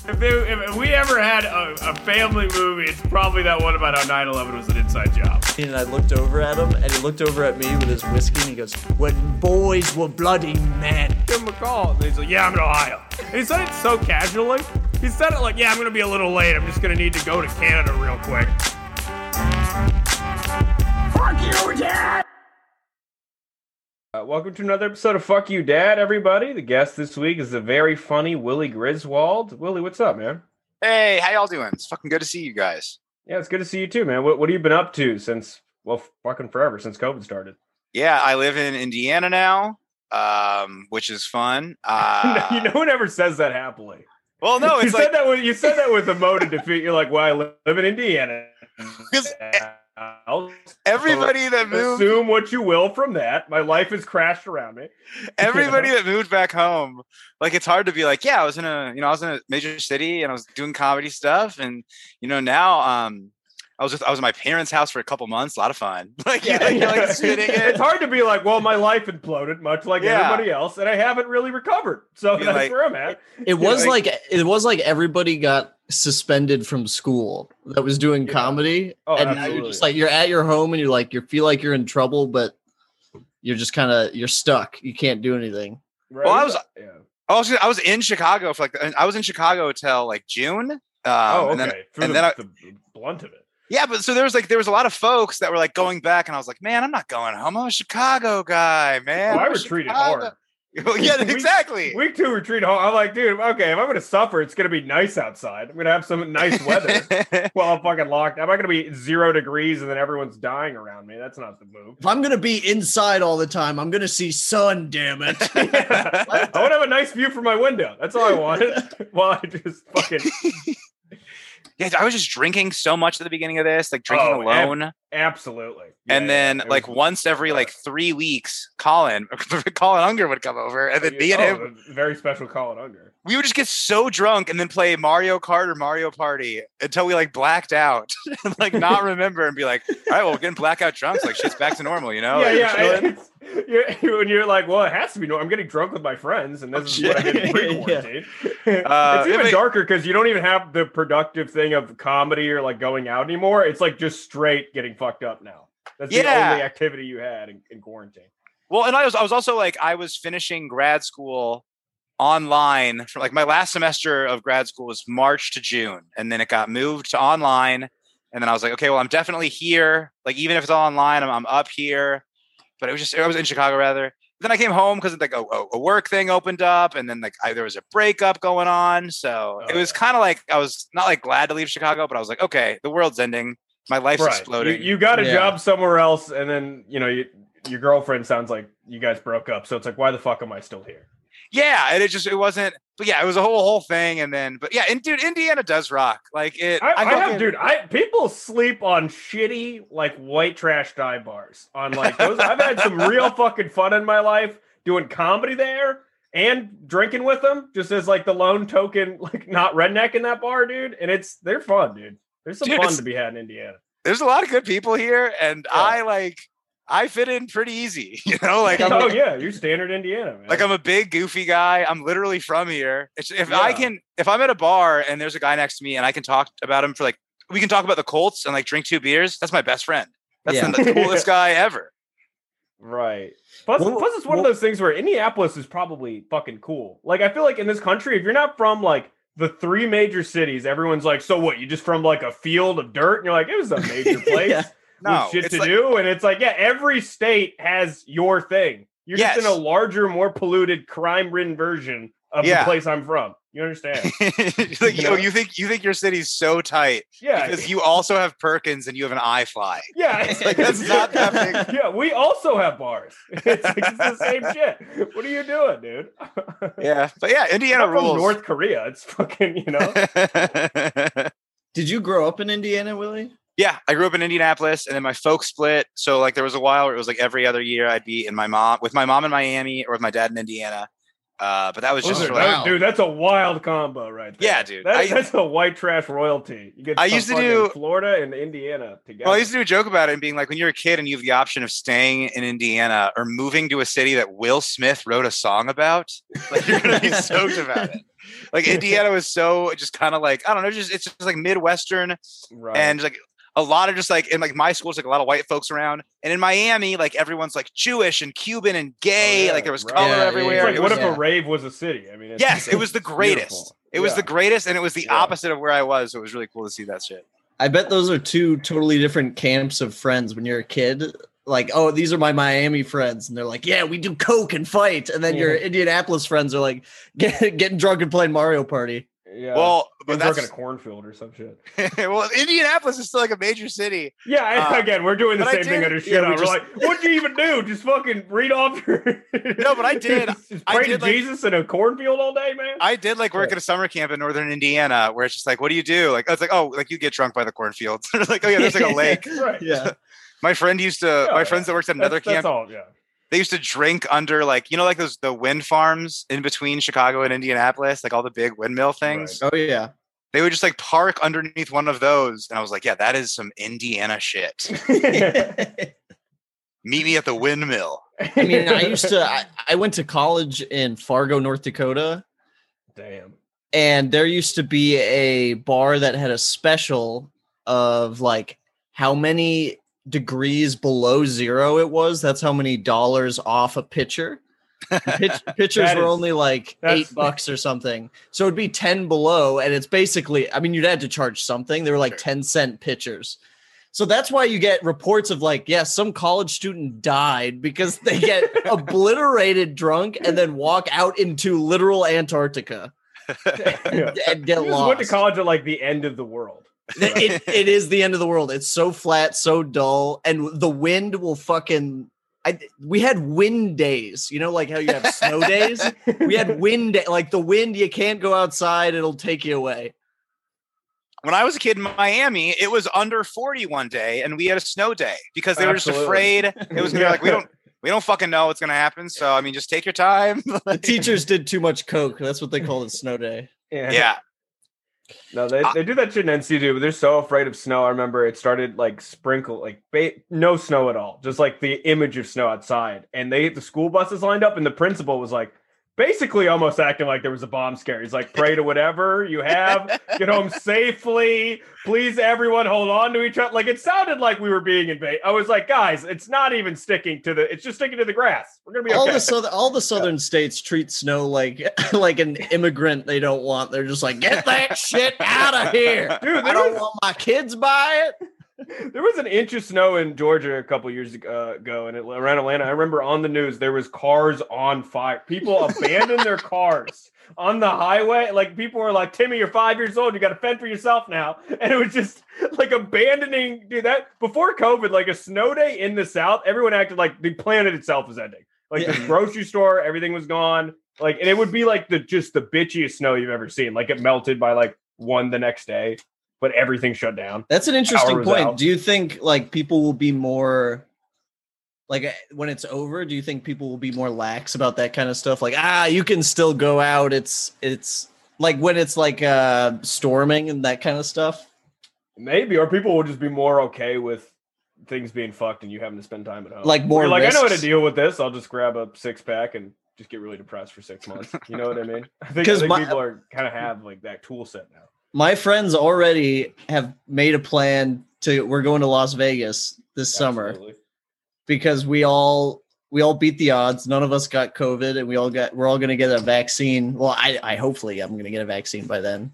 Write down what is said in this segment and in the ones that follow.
If we ever had a family movie, it's probably that one about how 9/11 was an inside job. And I looked over at him, and he looked over at me with his whiskey, and he goes, "When boys were bloody men." Give him a call. And he's like, yeah, I'm in Ohio. And he said it so casually. He said it like, yeah, I'm going to be a little late. I'm just going to need to go to Canada real quick. Fuck you, Dad! Welcome to another episode of Fuck You, Dad, everybody. The guest this week is the very funny Willie Griswold. Willie, what's up, man? Hey, how y'all doing? It's fucking good to see you guys. Yeah, it's good to see you too, man. What have you been up to since, well, fucking forever, since COVID started? Yeah, I live in Indiana now, which is fun. No one ever says that happily. Well, no, it's you said that with a mode of defeat. You're like, well, I live in Indiana. Everybody that moved, assume what you will from that. My life has crashed around me. Everybody that moved back home, like, it's hard to be like, yeah, I was in a major city and I was doing comedy stuff, and now I was at my parents' house for a couple months. A lot of fun. It's hard to be like, well, my life imploded much like everybody else, and I haven't really recovered. So that's where I'm at. It was like everybody got suspended from school that was doing comedy, and now you're just like, you're at your home and you feel like you're in trouble, but you're just you're stuck. You can't do anything. Right. Well, I was in Chicago for I was in Chicago till like June. And then the blunt of it. Yeah, but so there was a lot of folks that were like going back, and I was like, man, I'm not going home. I'm a Chicago guy, man. I retreated hard. Yeah, exactly. Week 2 retreat home. I'm like, dude, okay, if I'm going to suffer, it's going to be nice outside. I'm going to have some nice weather while I'm fucking locked. I'm not going to be 0 degrees and then everyone's dying around me. That's not the move. If I'm going to be inside all the time, I'm going to see sun, damn it. I want to have a nice view from my window. That's all I wanted. While I just fucking... Yeah, I was just drinking so much at the beginning of this, like drinking alone. Absolutely. And then once every 3 weeks, Colin Unger would come over, and then me and him, very special Colin Unger. We would just get so drunk and then play Mario Kart or Mario Party until we blacked out, and not remember, and be like, all right, well, we're getting blackout drunk, so shit's back to normal, Yeah. When you're like, well, it has to be normal. I'm getting drunk with my friends, and this is what I did pre-quarantine. It's even darker because you don't even have the productive thing of comedy or going out anymore. It's just straight getting fucked up now. That's the only activity you had in quarantine. Well, and I was also I was finishing grad school online for my last semester of grad school was March to June, and then it got moved to online, and then I was like, okay, well, I'm definitely here. Even if it's all online, I'm up here. But I was in Chicago rather. Then I came home because a work thing opened up, and then there was a breakup going on. So it was kind of I was not glad to leave Chicago, but I was like, okay, the world's ending. My life's exploding. You got a job somewhere else, and then your girlfriend sounds like you guys broke up. So it's why the fuck am I still here? Yeah, and it wasn't. But yeah, it was a whole thing, and then dude, Indiana does rock. People sleep on shitty white trash dive bars on those. I've had some real fucking fun in my life doing comedy there and drinking with them, just as the lone token not redneck in that bar, dude. And they're fun, dude. There's some fun to be had in Indiana. There's a lot of good people here, and I fit in pretty easy, you're standard Indiana, man. I'm a big goofy guy. I'm literally from here. If I'm at a bar and there's a guy next to me and I can talk about him for we can talk about the Colts and drink 2 beers. That's my best friend. That's the coolest guy ever. Right. Plus it's one of those things where Indianapolis is probably fucking cool. I feel in this country, if you're not from the 3 major cities, everyone's so what? You just from a field of dirt? And you're it was a major place. No, shit to do, and it's every state has your thing. You're just in a larger, more polluted, crime-ridden version of the place I'm from. You understand? You think your city's so tight, because you also have Perkins and you have an iFly. Yeah, it's that's not that big. Yeah, we also have bars. It's the same shit. What are you doing, dude? Yeah, but Indiana rules. From North Korea, it's fucking Did you grow up in Indiana, Willie? Yeah, I grew up in Indianapolis, and then my folks split. So there was a while where it was every other year I'd be with my mom in Miami or with my dad in Indiana. But that was just dude. That's a wild combo, right there. Yeah, dude. That's a white trash royalty. You get. I used to do Florida and Indiana together. Well, I used to do a joke about it and being like, when you're a kid and you have the option of staying in Indiana or moving to a city that Will Smith wrote a song about, like you're gonna be stoked about it. Like Indiana was so just kind of like, I don't know, it's just like Midwestern, right. And like a lot of just like in like my school's like a lot of white folks around, and in Miami like everyone's like Jewish and Cuban and gay, like there was color everywhere. It's like, what if a rave was a city? I mean, yes, it was the greatest. It was the greatest, and it was the opposite of where I was. So it was really cool to see that shit. I bet those are two totally different camps of friends when you're a kid. Like, oh, these are my Miami friends, and they're like, yeah, we do coke and fight, and then your Indianapolis friends are like getting drunk and playing Mario Party. Yeah. Well, but that's in a cornfield or some shit. Well, Indianapolis is still like a major city. Yeah, again, we're doing the same thing under shit. We're like, what'd you even do? Just fucking read off your. No, but I did. Pray to Jesus in a cornfield all day, man. I did like work at a summer camp in northern Indiana, where it's just like, what do you do? Like, it's like, oh, like you get drunk by the cornfields. Like, oh yeah, there's like a lake. Right. Yeah. My friend used to. My friends that worked at another camp. That's all. Yeah. They used to drink under like, you know, like the wind farms in between Chicago and Indianapolis, like all the big windmill things. Right. Oh yeah. They would just like park underneath one of those. And I was like, yeah, that is some Indiana shit. Meet me at the windmill. I mean, I went to college in Fargo, North Dakota. Damn. And there used to be a bar that had a special of like how many degrees below zero it was. That's how many dollars off a pitcher. Pitchers were only like $8 or something, so it'd be 10 below, and it's basically, I mean, you'd have to charge something. They were like 10-cent pitchers, so that's why you get reports of like, some college student died because they get obliterated drunk and then walk out into literal Antarctica and get lost. Went to college at like the end of the world. It is the end of the world. It's so flat, so dull, and the wind will fucking. We had wind days, you know, like how you have snow days. We had wind, like the wind. You can't go outside; it'll take you away. When I was a kid in Miami, it was under 40 one day, and we had a snow day because they were just afraid it was gonna be like we don't fucking know what's gonna happen. So I mean, just take your time. The teachers did too much coke. That's what they call it, snow day. Yeah. No, they do that shit in NC, but they're so afraid of snow. I remember it started like sprinkle, like no snow at all, just like the image of snow outside. And the school buses lined up, and the principal was like, basically almost acting like there was a bomb scare. He's like, pray to whatever you have, get home safely. Please, everyone, hold on to each other. Like, it sounded like we were being invaded. I was like, guys, it's not even sticking to it's just sticking to the grass. We're going to be okay. All the southern states treat snow like an immigrant they don't want. They're just like, get that shit out of here. Dude, I don't want my kids by it. There was an inch of snow in Georgia a couple years ago, and around Atlanta. I remember on the news there was cars on fire. People abandoned their cars on the highway. Like, people were like, "Timmy, you're 5 years old. You got to fend for yourself now." And it was just like abandoning. Dude, that before COVID, like a snow day in the South, everyone acted like the planet itself was ending. Like the grocery store, everything was gone. Like, and it would be like the bitchiest snow you've ever seen. Like, it melted by like 1 the next day. But everything shut down. That's an interesting point. Do you think like people will be more like when it's over? Do you think people will be more lax about that kind of stuff? Like, you can still go out. It's like when it's like storming and that kind of stuff. Maybe, or people will just be more okay with things being fucked and you having to spend time at home. Like more like, I know how to deal with this. I'll just grab a 6-pack and just get really depressed for 6 months. You know what I mean? I think people are kind of have like that tool set now. My friends already have made a plan we're going to Las Vegas this summer because we all beat the odds. None of us got COVID, and we're all going to get a vaccine. Well, I hopefully I'm going to get a vaccine by then.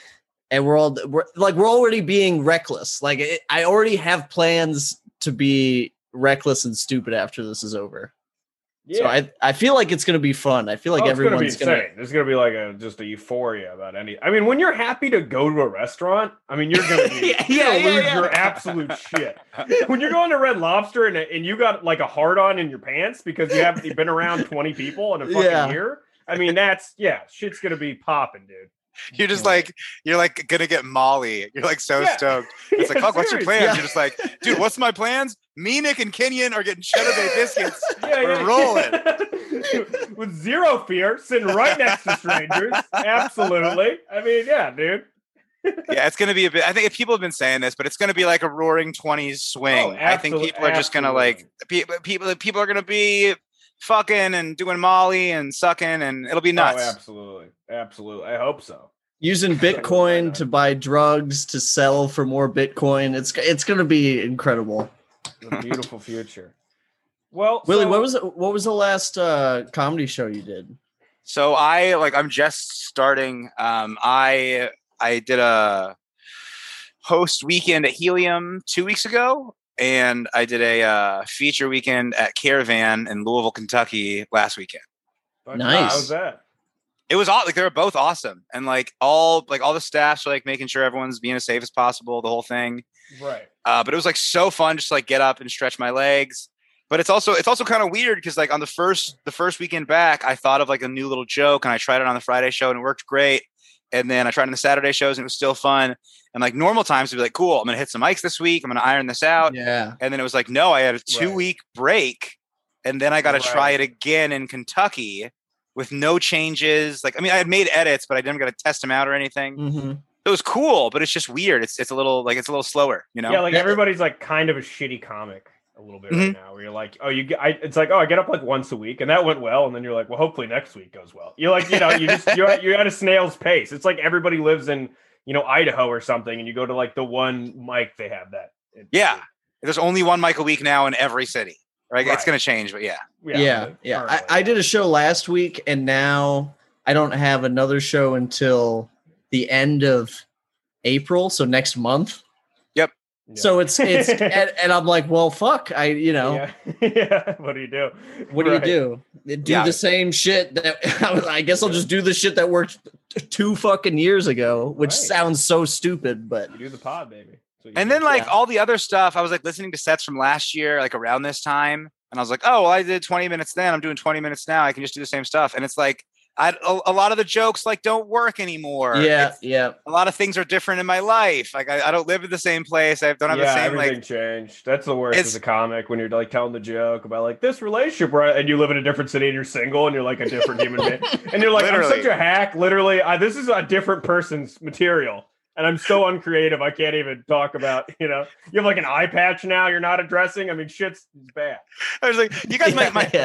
And we're already being reckless. Like, I already have plans to be reckless and stupid after this is over. Yeah. So I feel like it's going to be fun. I feel like everyone's going to. There's going to be like just a euphoria about any. I mean, when you're happy to go to a restaurant, I mean, you're going to be lose your absolute shit. When you're going to Red Lobster and you got like a hard on in your pants because you've been around 20 people in a fucking year. I mean, shit's going to be popping, dude. You're just like, you're like gonna get Molly. You're like so stoked. It's like, fuck, what's your plans? You're just like, dude, what's my plans? Me, Nick, and Kenyon are getting Cheddar Bay biscuits. We're rolling. With zero fear, sitting right next to strangers. Absolutely. I mean, yeah, dude. Yeah, it's going to be a bit. I think if people have been saying this, but it's going to be like a roaring 20s swing. I think people are just going to like people are going to be fucking and doing Molly and sucking, and it'll be nuts. Oh, absolutely. I hope so. Using Bitcoin to buy drugs to sell for more Bitcoin. It's going to be incredible. A beautiful future. Well, Willie, what was the last comedy show you did? So I'm just starting. I did a host weekend at Helium 2 weeks ago, and I did a feature weekend at Caravan in Louisville, Kentucky last weekend. Nice. How was that? It was like they were both awesome, and all the staffs are like making sure everyone's being as safe as possible. The whole thing, right? But it was like so fun just to like get up and stretch my legs. But it's also kind of weird because like on the first weekend back, I thought of like a new little joke, and I tried it on the Friday show, and it worked great. And then I tried on the Saturday shows and it was still fun. And like normal times would be like, cool, I'm going to hit some mics this week. I'm going to iron this out. Yeah. And then it was like, no, I had a 2-week break. And then I got to try it again in Kentucky with no changes. Like, I mean, I had made edits, but I didn't got to test them out or anything. Mm-hmm. It was cool, but it's just weird. It's a little slower, you know? Yeah. Like everybody's like kind of a shitty comic a little bit right now, where you're like, it's like, I get up like once a week, and that went well, and then you're like, well, hopefully next week goes well. You're like, you're at a snail's pace. It's like everybody lives in Idaho or something, and you go to like the one mic they have that. Yeah, there's only one mic a week now in every city. Right? It's going to change, but yeah. I did a show last week, and now I don't have another show until the end of April, so next month. Yeah. So it's and I'm like, well, fuck, Yeah. What do you do? What do you do? Do the same shit that I guess I'll just do the shit that worked 2 fucking years ago, which sounds so stupid, but you do the pod, baby. And then all the other stuff, I was like listening to sets from last year, like around this time, and I was like, oh, well, I did 20 minutes then, I'm doing 20 minutes now. I can just do the same stuff, and it's like. A lot of the jokes like don't work anymore. Yeah. A lot of things are different in my life. Like I don't live in the same place. I don't have the same everything changed. That's the worst as a comic when you're like telling the joke about like this relationship, right? And you live in a different city and you're single and you're like a different human being, and you're like, literally. I'm such a hack. Literally, this is a different person's material. And I'm so uncreative. I can't even talk about, you have like an eye patch now you're not addressing. I mean, shit's bad. I was like, you guys,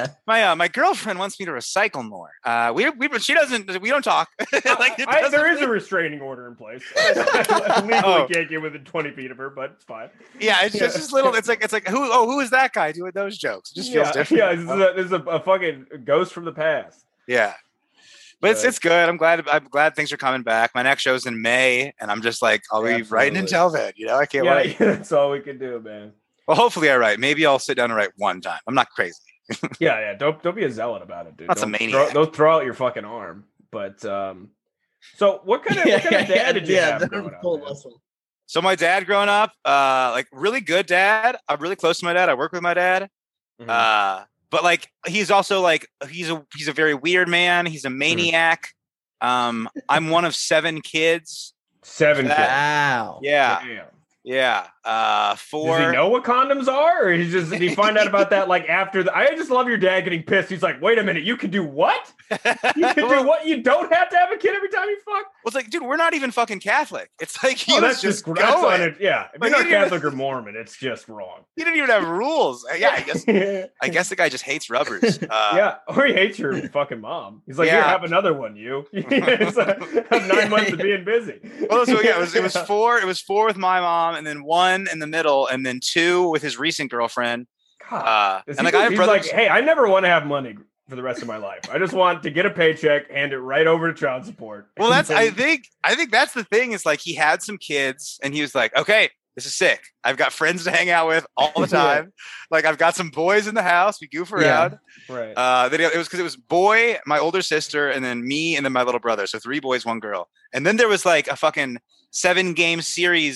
my girlfriend wants me to recycle more. We don't talk. There is a restraining order in place. I legally can't get within 20 feet of her, but it's fine. Yeah. It's just this little, it's like, who is that guy doing those jokes? It just feels different. Yeah. This is a fucking ghost from the past. Yeah. But it's good. I'm glad things are coming back. My next show's in May, and I'm just like, I'll be writing in Telvid. I can't wait. Yeah, that's all we can do, man. Well, hopefully I write. Maybe I'll sit down and write one time. I'm not crazy. Yeah. Don't be a zealot about it, dude. That's a maniac. Don't throw out your fucking arm. But so what kind of dad did you have growing up? So my dad growing up, like really good dad. I'm really close to my dad. I work with my dad. Mm-hmm. But like he's also like he's a very weird man. He's a maniac. I'm one of 7 kids. 7 kids. Wow. Yeah. Damn. Yeah. 4. Does he know what condoms are, or did he find out about that like after I just love your dad getting pissed. He's like, wait a minute, you can do what? You can do what? You don't have to have a kid every time you fuck? Well, it's like, dude, we're not even fucking Catholic. It's like he was just going. Yeah. If you're not Catholic or Mormon, it's just wrong. He didn't even have rules. Yeah, I guess the guy just hates rubbers. Or he hates your fucking mom. He's like, here, have another one, you. It's have 9 months of being busy. Well, so yeah, it was 4. It was 4 with my mom, and then 1 in the middle, and then 2 with his recent girlfriend. God, and like I have brothers. Like, hey, I never want to have money for the rest of my life. I just want to get a paycheck, hand it right over to child support. Well, I think that's the thing is like he had some kids and he was like, okay, this is sick. I've got friends to hang out with all the time. Like I've got some boys in the house. We goof around. Right. Then it was because it was boy, my older sister, and then me, and then my little brother. So 3 boys, 1 girl. And then there was like a fucking 7-game series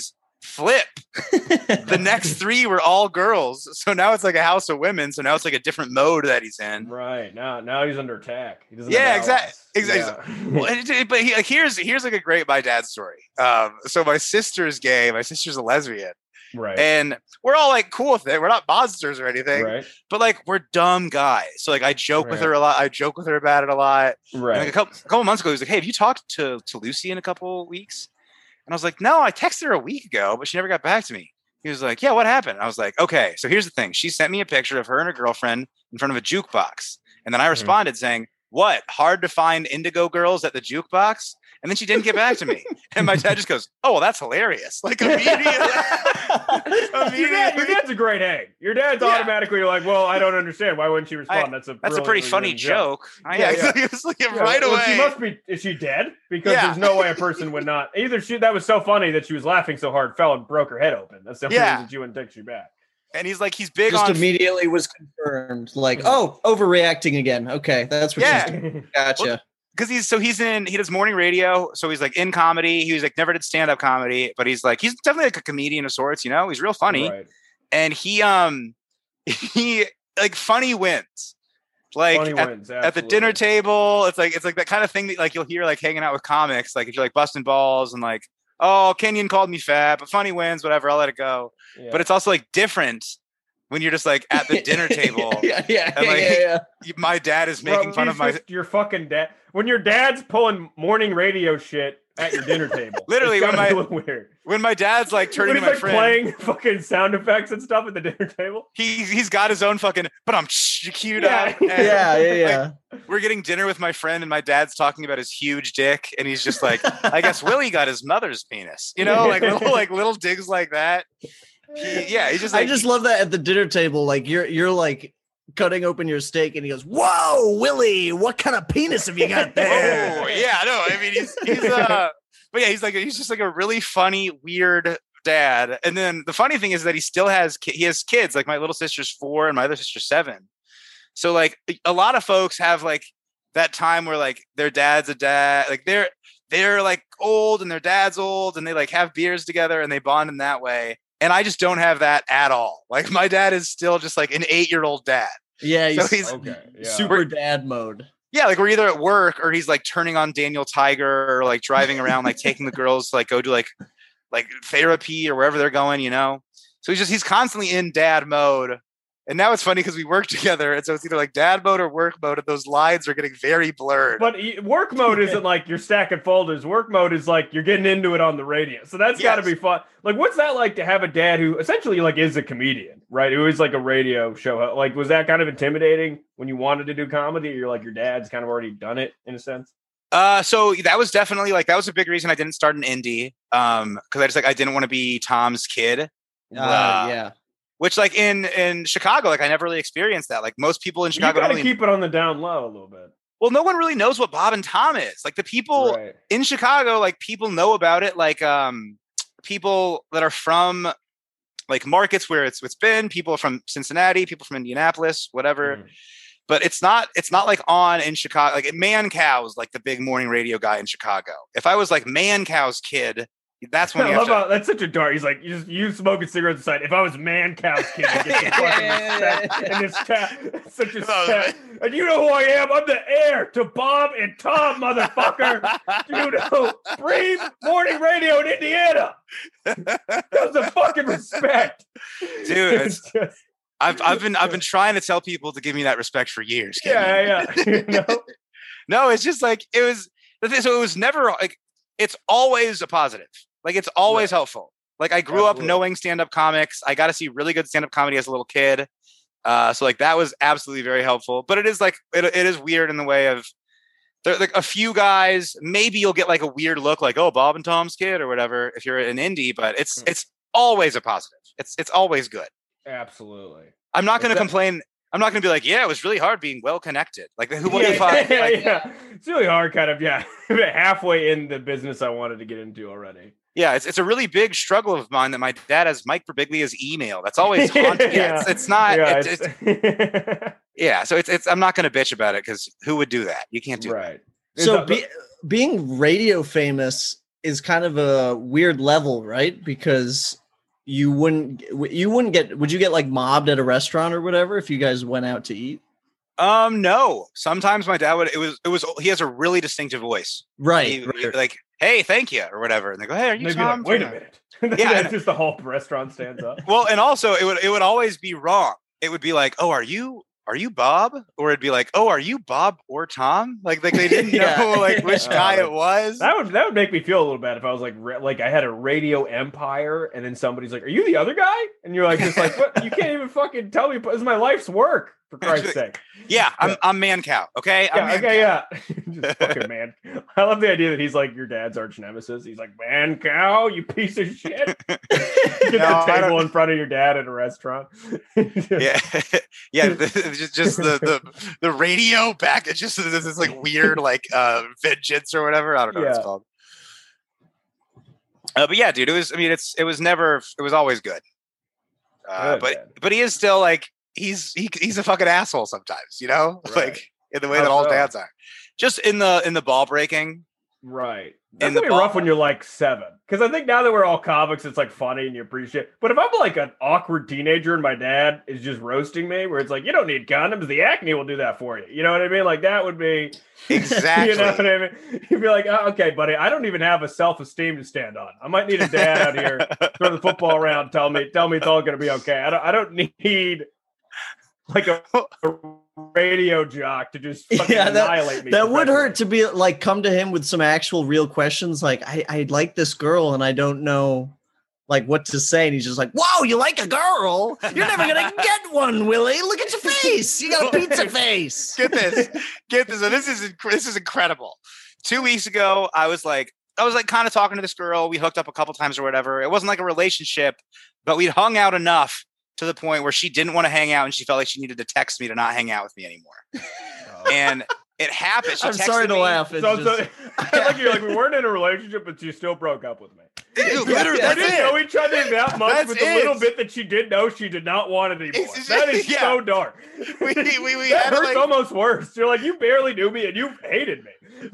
flip. The next 3 were all girls. So now it's like a house of women. So now it's like a different mode that he's in. Right. Now he's under attack. He doesn't exactly. Yeah. Well, but here's like a great my dad story. So my sister's gay. My sister's a lesbian. Right. And we're all like cool with it. We're not monsters or anything. Right. But like we're dumb guys. So like I joke with her a lot. I joke with her about it a lot. Right. And like a couple months ago, he was like, "Hey, have you talked to Lucy in a couple weeks?" And I was like, "No, I texted her a week ago, but she never got back to me." He was like, "Yeah, what happened?" I was like, "Okay, so here's the thing. She sent me a picture of her and her girlfriend in front of a jukebox. And then I responded saying, 'What? Hard to find indigo girls at the jukebox?' And then she didn't get back to me. And my dad just goes, 'Oh, well, that's hilarious.' Like immediately. Your dad's a great egg. Your dad's automatically like, well, I don't understand. Why wouldn't she respond? That's a pretty funny joke. It's like right away. Well, she must be. Is she dead? Because there's no way a person would not. Either that was so funny that she was laughing so hard, fell and broke her head open. That's the only reason she wouldn't text you back. And he's like, he's big just on. Just immediately was confirmed. Like, oh, overreacting again. Okay, that's what she's doing. Gotcha. Well, because he does morning radio, so he's like in comedy. He was like never did stand-up comedy, but he's definitely like a comedian of sorts, you know. He's real funny, and he like funny wins, like at the dinner table. It's like that kind of thing that like you'll hear like hanging out with comics, like if you're like busting balls and like, oh, Kenyon called me fat, but funny wins, whatever, I'll let it go. Yeah. But it's also like different when you're just like at the dinner table. My dad is making fun of your fucking dad. When your dad's pulling morning radio shit at your dinner table. Literally, when my dad's like turning to my friend, playing fucking sound effects and stuff at the dinner table. He's got his own fucking, but I'm queued up. Yeah. Like, we're getting dinner with my friend, and my dad's talking about his huge dick, and he's just like, I guess Willie got his mother's penis. You know, like little digs like that. He's just like, I just love that at the dinner table. Like you're like cutting open your steak, and he goes, "Whoa, Willie, what kind of penis have you got there?" Oh, yeah, no, I mean he's but yeah, he's just like a really funny, weird dad. And then the funny thing is that he still has kids. Like my little sister's 4 and my other sister's 7. So like a lot of folks have like that time where like their dad's a dad, like they're like old and their dad's old, and they like have beers together and they bond in that way. And I just don't have that at all. Like my dad is still just like an 8-year-old dad. Yeah, he's super dad mode. Yeah, like we're either at work or he's like turning on Daniel Tiger or like driving around, like taking the girls to like go do like therapy or wherever they're going, you know? So he's constantly in dad mode. And now it's funny because we work together, and so it's either like dad mode or work mode, and those lines are getting very blurred. But work mode isn't like you're stacking folders. Work mode is like you're getting into it on the radio. So that's got to be fun. Like, what's that like to have a dad who essentially like is a comedian, right? Who is like a radio show. Like, was that kind of intimidating when you wanted to do comedy? Or you're like your dad's kind of already done it in a sense. So that was definitely like that was a big reason I didn't start an indie. Because I didn't want to be Tom's kid. Yeah. Which like in Chicago, like I never really experienced that. Like most people in Chicago, you gotta keep it on the down low a little bit. Well, no one really knows what Bob and Tom is. Like the people in Chicago, like people know about it. Like people that are from like markets where it's been. People from Cincinnati, people from Indianapolis, whatever. But it's not like on in Chicago. Like Mancow's like the big morning radio guy in Chicago. If I was like Mancow's kid. That's when that's such a dart. He's like, you smoking cigarettes aside. If I was Mancow's kid, I'd get some fucking in this chat. Such a stat. And you know who I am? I'm the heir to Bob and Tom, motherfucker. You know, Bream Morning Radio in Indiana. That's the fucking respect, dude. I've been trying to tell people to give me that respect for years. Yeah. You know? No, it's just like it was. So it was never like. It's always a positive. Like it's always helpful. Like I grew up knowing stand-up comics. I got to see really good stand-up comedy as a little kid. So like that was absolutely very helpful. But it is like it is weird in the way of there like a few guys. Maybe you'll get like a weird look, like Bob and Tom's kid or whatever if you're an indie. But it's always a positive. It's always good. Absolutely. I'm not going to complain. I'm not going to be like, it was really hard being well connected. Like, It's really hard, kind of, halfway in the business I wanted to get into already. Yeah, it's a really big struggle of mine that my dad has Mike Birbiglia's email. That's always haunting. It's not. So it's. I'm not going to bitch about it because who would do that? You can't do that. So being radio famous is kind of a weird level, right? Because you wouldn't get, would you get like mobbed at a restaurant or whatever if you guys went out to eat? No. Sometimes my dad would, he has a really distinctive voice. Right. Like, hey, thank you, or whatever. And they go, hey, are you Tom? Like, wait a minute. Yeah. It's just the whole restaurant stands up. Well, and also it would always be wrong. It would be like, oh, are you Bob? Or it'd be like, oh, are you Bob or Tom? Like they didn't know like which guy it was. That would make me feel a little bad if I was like I had a radio empire and then somebody's like, are you the other guy? And you're like, just like, what? You can't even fucking tell me. This is my life's work, for Christ's sake. Yeah, I'm Man Cow. Okay. Just fucking man. I love the idea that he's like your dad's arch nemesis. He's like, Man Cow, you piece of shit. Get the table in front of your dad at a restaurant. Yeah. Just the radio back. It's just this like weird like vengeance or whatever. I don't know what it's called. But yeah, dude, it was always good. But he is still like he's a fucking asshole sometimes, you know, like in the way that all dads are. Just in the ball breaking, right? That's gonna be rough when you're like 7, because I think now that we're all comics, it's like funny and you appreciate it. But if I'm like an awkward teenager and my dad is just roasting me, where it's like, you don't need condoms, the acne will do that for you. You know what I mean? Like that would be exactly. You know what I mean? You'd be like, oh, okay, buddy, I don't even have a self-esteem to stand on. I might need a dad out here throw the football around, tell me it's all gonna be okay. I don't need like a radio jock to just fucking annihilate me. That would hurt to be like, come to him with some actual real questions. Like, I like this girl and I don't know like what to say. And he's just like, whoa, you like a girl? You're never going to get one, Willie. Look at your face. You got a pizza face. Get this. And this is incredible. 2 weeks ago, I was like kind of talking to this girl. We hooked up a couple times or whatever. It wasn't like a relationship, but we'd hung out enough to the point where she didn't want to hang out and she felt like she needed to text me to not hang out with me anymore. And it happened. I'm sorry to laugh. You're like, we weren't in a relationship, but you still broke up with me. Literally, we didn't know each other that much. With the little bit that she did know, she did not want it anymore. That is so dark. We that hurts almost worse. You're like, you barely knew me and you hated me.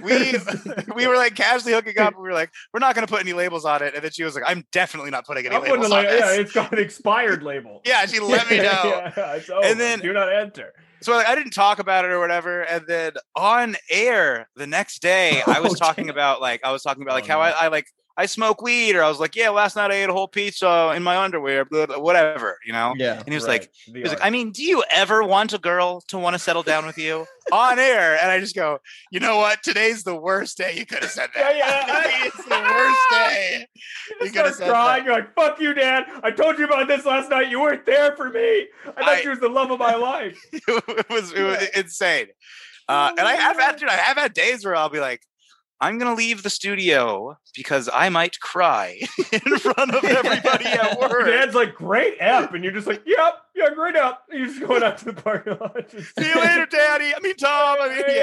We were like casually hooking up and we were like, we're not going to put any labels on it. And then she was like, I'm definitely not putting any labels on it. Yeah, it's got an expired label. Yeah, she let me know. It's over. And then do not enter. So I didn't talk about it or whatever. And then on air the next day, I was talking about how I smoke weed, or I was like, yeah, last night I ate a whole pizza in my underwear, blah, blah, whatever, you know? Yeah. And he was like, I mean, do you ever want a girl to want to settle down with you on air? And I just go, you know what? Today's the worst day you could have said that. Yeah. It's the worst day. You could have said that. You're like, fuck you, Dad. I told you about this last night. You weren't there for me. I thought you was the love of my life. It was insane. And I have had days where I'll be like, I'm going to leave the studio because I might cry in front of everybody at work. Your dad's like, great app. And you're just like, yeah, great app. You're just going out to the parking lot. See you later, Daddy. Tom.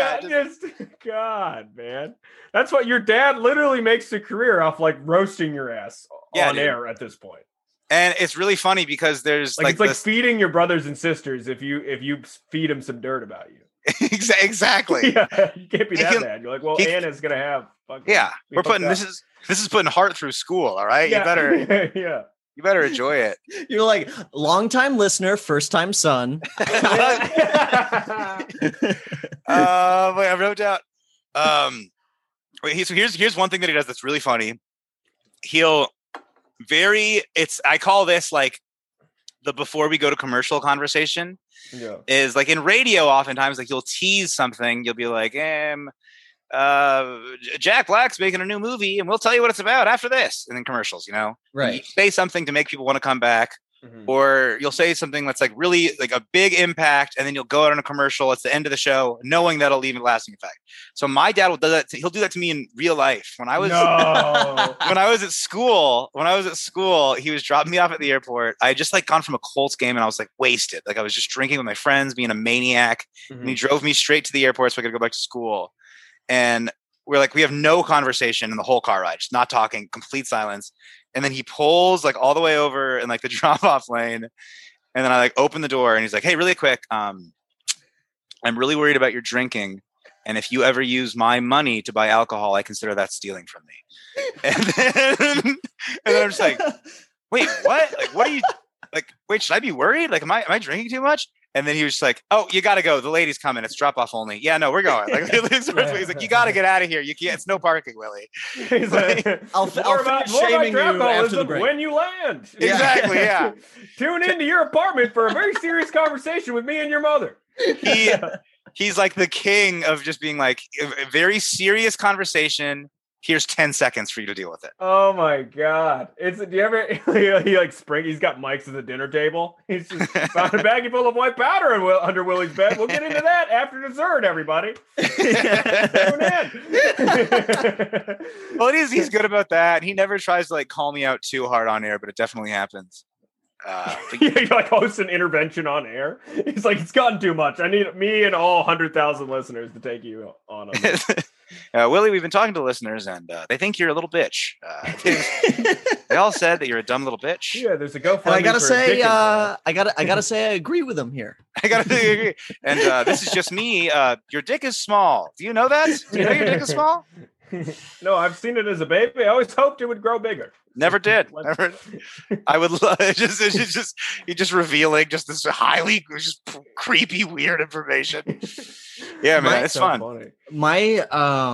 God, man. That's what your dad literally makes a career off, like roasting your ass on air at this point. And it's really funny because there's it's like feeding your brothers and sisters if you feed them some dirt about you. Exactly. Yeah, you can't be that bad. You're like, well, Anna's gonna have. We're putting this is putting heart through school. All right, you better. You better enjoy it. You're like, long-time listener, first-time son. I wrote down. Here's one thing that he does that's really funny. I call this like the before we go to commercial conversation. Yeah. Is like in radio, oftentimes like you'll tease something. You'll be like, Jack Black's making a new movie and we'll tell you what it's about after this. And then commercials, you know, right? You say something to make people want to come back, or you'll say something that's like really like a big impact, and then you'll go out on a commercial. It's the end of the show, knowing that'll leave a lasting effect. So my dad will do that. He'll do that to me in real life. When I was at school, he was dropping me off at the airport. I had just like gone from a Colts game and I was like wasted. Like I was just drinking with my friends, being a maniac. And he drove me straight to the airport so I could go back to school. And we're like, we have no conversation in the whole car ride, just not talking, complete silence. And then he pulls like all the way over in like the drop off lane. And then I like open the door and he's like, hey, really quick. I'm really worried about your drinking. And if you ever use my money to buy alcohol, I consider that stealing from me. And then I'm just like, wait, what? Like, what are you like? Wait, should I be worried? Like, am I drinking too much? And then he was just like, oh, you got to go. The lady's coming. It's drop off only. Yeah, no, we're going. Like, he's like, you got to get out of here. You can't. It's no parking, Willie. He's like, I'll finish shaming you after the break. When you land. Exactly, yeah. Tune into your apartment for a very serious conversation with me and your mother. He's like the king of just being like, a very serious conversation. Here's 10 seconds for you to deal with it. Oh my God. Do you ever, he like he's got mics at the dinner table. He's just found a baggie full of white powder under Willie's bed. We'll get into that after dessert, everybody. Well, he's good about that. He never tries to like call me out too hard on air, but it definitely happens. He like hosts an intervention on air. He's like, it's gotten too much. I need me and all 100,000 listeners to take you on this. Willie, we've been talking to listeners, and they think you're a little bitch. They all said that you're a dumb little bitch. Yeah, there's a GoFundMe. And I gotta say, I gotta say, I agree with him here. I gotta agree. And this is just me. Your dick is small. Do you know that? Do you know your dick is small? No, I've seen it as a baby. I always hoped it would grow bigger. Never did. Never. I would love it's just revealing just this highly just creepy, weird information. Yeah, man, it's so fun. Funny. My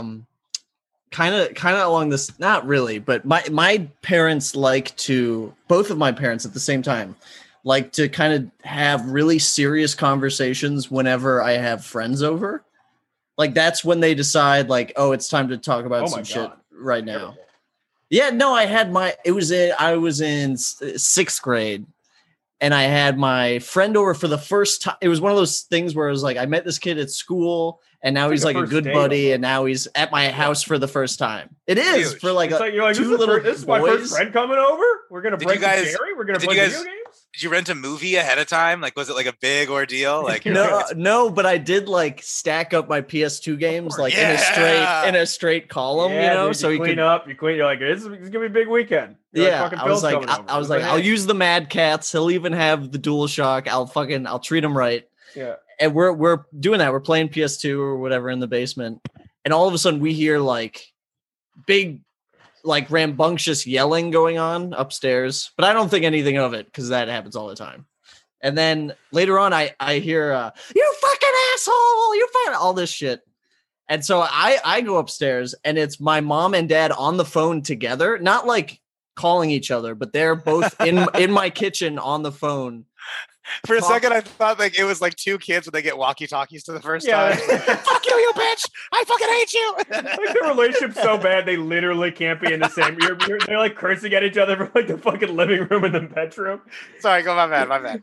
kind of along this, not really, but my parents like to, both of my parents at the same time, like to kind of have really serious conversations whenever I have friends over. Like that's when they decide, like, oh, it's time to talk about some shit right now. Terrible. Yeah, no, I was in 6th grade, and I had my friend over for the first time. It was one of those things where it was like, I met this kid at school, and now he's like a good buddy, and now he's at my house for the first time. It is huge. For like, you're like, two little this is my first friend coming over. We're gonna break the cherry. We're gonna play video games. Did you rent a movie ahead of time? Like, was it like a big ordeal? Like, no, but I did like stack up my PS2 games like in a straight column, you know. Dude, so you clean up. You're like, it's gonna be a big weekend. I was like, I'll use the Mad Cats. He'll even have the DualShock. I'll treat him right. Yeah. And we're doing that. We're playing PS2 or whatever in the basement, and all of a sudden we hear like big, like rambunctious yelling going on upstairs, but I don't think anything of it because that happens all the time. And then later on, I hear, you fucking asshole, you fucking all this shit. And so I go upstairs, and it's my mom and dad on the phone together, not like calling each other, but they're both in my kitchen on the phone. For a second, I thought like it was like two kids when they get walkie-talkies to the first time. Fuck you, you bitch! I fucking hate you. Like the relationship's so bad they literally can't be in the same. They're like cursing at each other from like the fucking living room and the bedroom. Sorry, go my bad.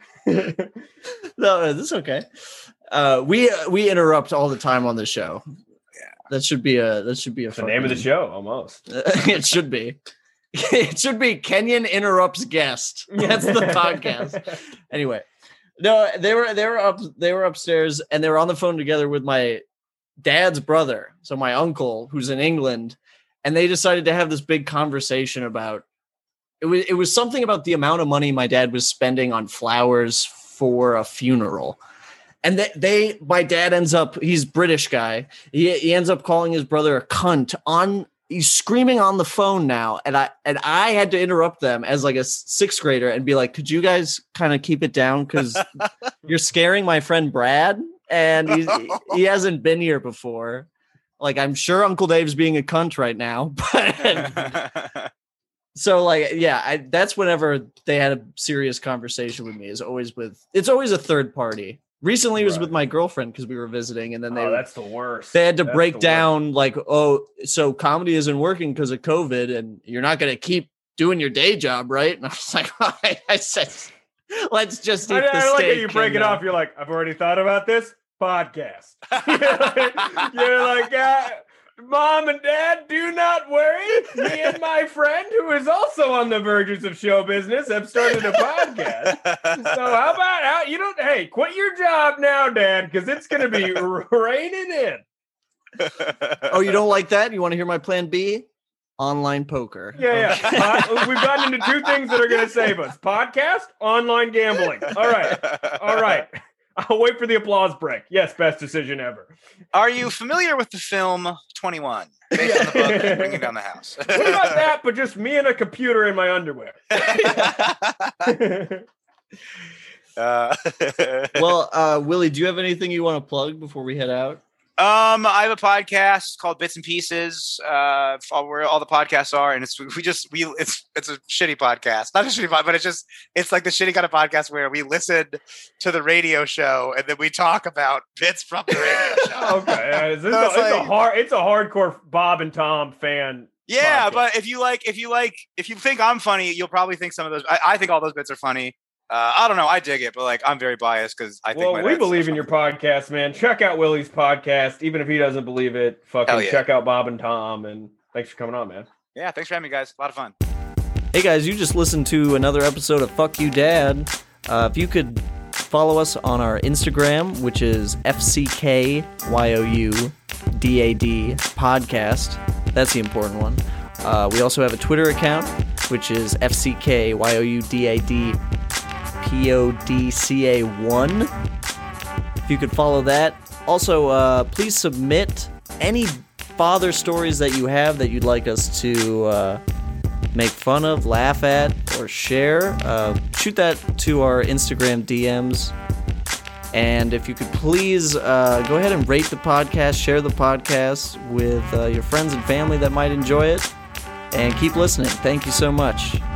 No, this is okay. We interrupt all the time on the show. Yeah, that should be a the name of the show almost. It should be. It should be Kenyon Interrupts Guest. That's the podcast. Anyway, no, they were upstairs, and they were on the phone together with my dad's brother, so my uncle, who's in England, and they decided to have this big conversation about it was something about the amount of money my dad was spending on flowers for a funeral. And my dad ends up, he's British guy. He ends up calling his brother a cunt he's screaming on the phone now. And I had to interrupt them as like a 6th grader and be like, could you guys kind of keep it down? Cause you're scaring my friend Brad, and he hasn't been here before. Like, I'm sure Uncle Dave's being a cunt right now, but so like, yeah, that's whenever they had a serious conversation with me it's always a third party. Recently, it was with my girlfriend because we were visiting, and then that's the worst. They had to break down like, oh, so comedy isn't working because of COVID, and you're not going to keep doing your day job, right? And I was like, I said, let's just eat the steak. I like how you break it off. You're like, I've already thought about this podcast. You're like, Mom and Dad, do not worry. Me and my friend, who is also on the verges of show business, have started a podcast. So how about hey, quit your job now, Dad, because it's going to be raining in. Oh, you don't like that? You want to hear my plan B? Online poker. Yeah. We've gotten into two things that are going to save us: podcast, online gambling. All right. I'll wait for the applause break. Yes, best decision ever. Are you familiar with the film 21? Based on the book Bringing Down the House. What about that, but just me and a computer in my underwear? Well, Willie, do you have anything you want to plug before we head out? I have a podcast called Bits and Pieces, where all the podcasts are, and it's a shitty podcast, not a shitty podcast, but it's like the shitty kind of podcast where we listen to the radio show and then we talk about bits from the radio show. Okay, it's a hardcore Bob and Tom fan. Yeah, podcast. But if you think I'm funny, you'll probably think some of those. I think all those bits are funny. I don't know. I dig it, but like I'm very biased because I think. Well, we believe in your podcast, man. Check out Willie's podcast, even if he doesn't believe it. Fucking check out Bob and Tom, and thanks for coming on, man. Yeah, thanks for having me, guys. A lot of fun. Hey guys, you just listened to another episode of Fuck You Dad. If you could follow us on our Instagram, which is FCKYOUDAD podcast. That's the important one. We also have a Twitter account, which is FCKYOUDAD PODCA1. If you could follow that. Also, please submit any father stories that you have that you'd like us to make fun of, laugh at, or share. Shoot that to our Instagram DMs. And if you could please go ahead and rate the podcast, share the podcast with your friends and family that might enjoy it, and keep listening. Thank you so much.